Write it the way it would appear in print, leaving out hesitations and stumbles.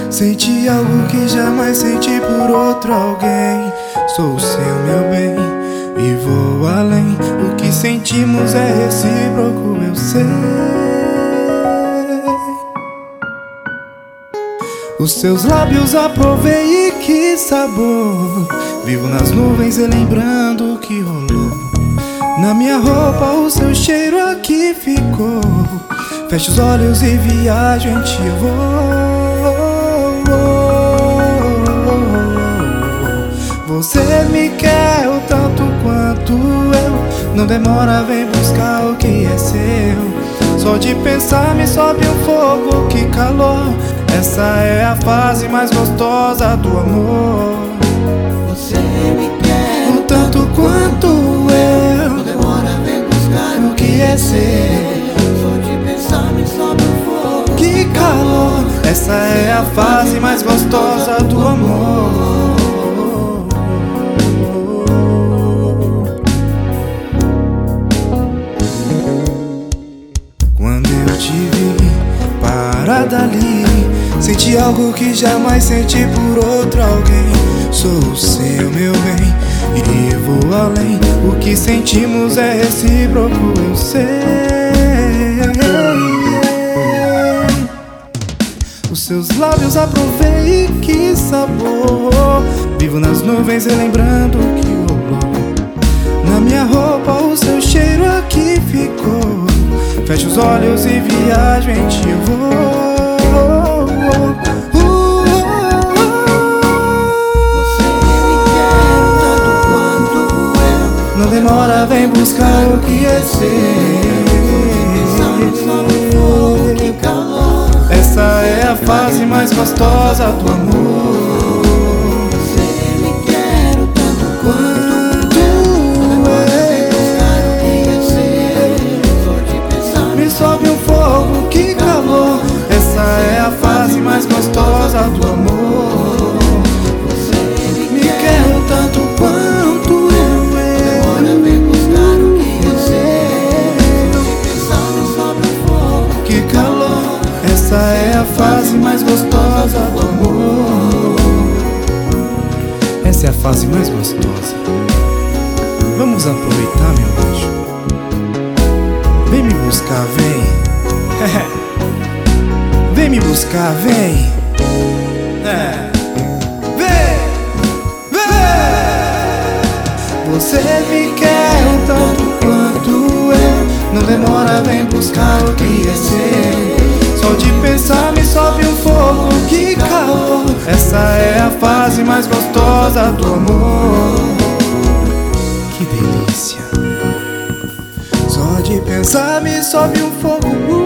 Senti algo que jamais senti por outro alguém. Sou o seu, meu bem, e vou além. O que sentimos é recíproco, eu sei. Os seus lábios aprovei e que sabor. Vivo nas nuvens relembrando o que rolou. Na minha roupa o seu cheiro aqui ficou. Fecho os olhos e viajo em ti vou. Você me quer o tanto quanto eu. Não demora, vem buscar o que é seu. Só de pensar me sobe um fogo, que calor. Essa é a fase mais gostosa do amor. Você me quer o tanto quanto eu. Não demora, vem buscar o que é seu. Só de pensar me sobe um fogo, que calor. Essa é a fase mais gostosa do amor. Quando eu te vi parada ali, senti algo que jamais senti por outro alguém. Sou o seu, meu bem, e vou além. O que sentimos é recíproco, eu sei. Os seus lábios aprovei, que sabor. Vivo nas nuvens relembrando o que rolou. Na minha roupa o seu cheiro aqui ficou. Fecho os olhos e viajo em ti vou. Você me quer tanto quanto eu. Não demora, vem buscar o que é seu. Pensar me sobe um fogo, que calor. Essa é a fase mais gostosa do amor. Você me quer tanto quanto eu. Vem buscar o que é seu. Só de pensar Me sobe um fogo, que calor. Essa é a fase mais gostosa do amor. Você Me quer tanto quanto eu. demora, vem buscar o que é seu. Só de pensar me sobe um fogo, Que calor. Essa é a fase mais gostosa do amor. Essa é a fase mais gostosa. Vamos aproveitar, meu anjo. Vem me buscar, vem. Vem me buscar, vem. Vem, vem. Você me quer um tanto quanto eu. Não demora, vem buscar o que é seu. Só de pensar me sobe um fogo, que calor. Essa é a fase mais gostosa do amor. Que delícia. Só de pensar me sobe um fogo.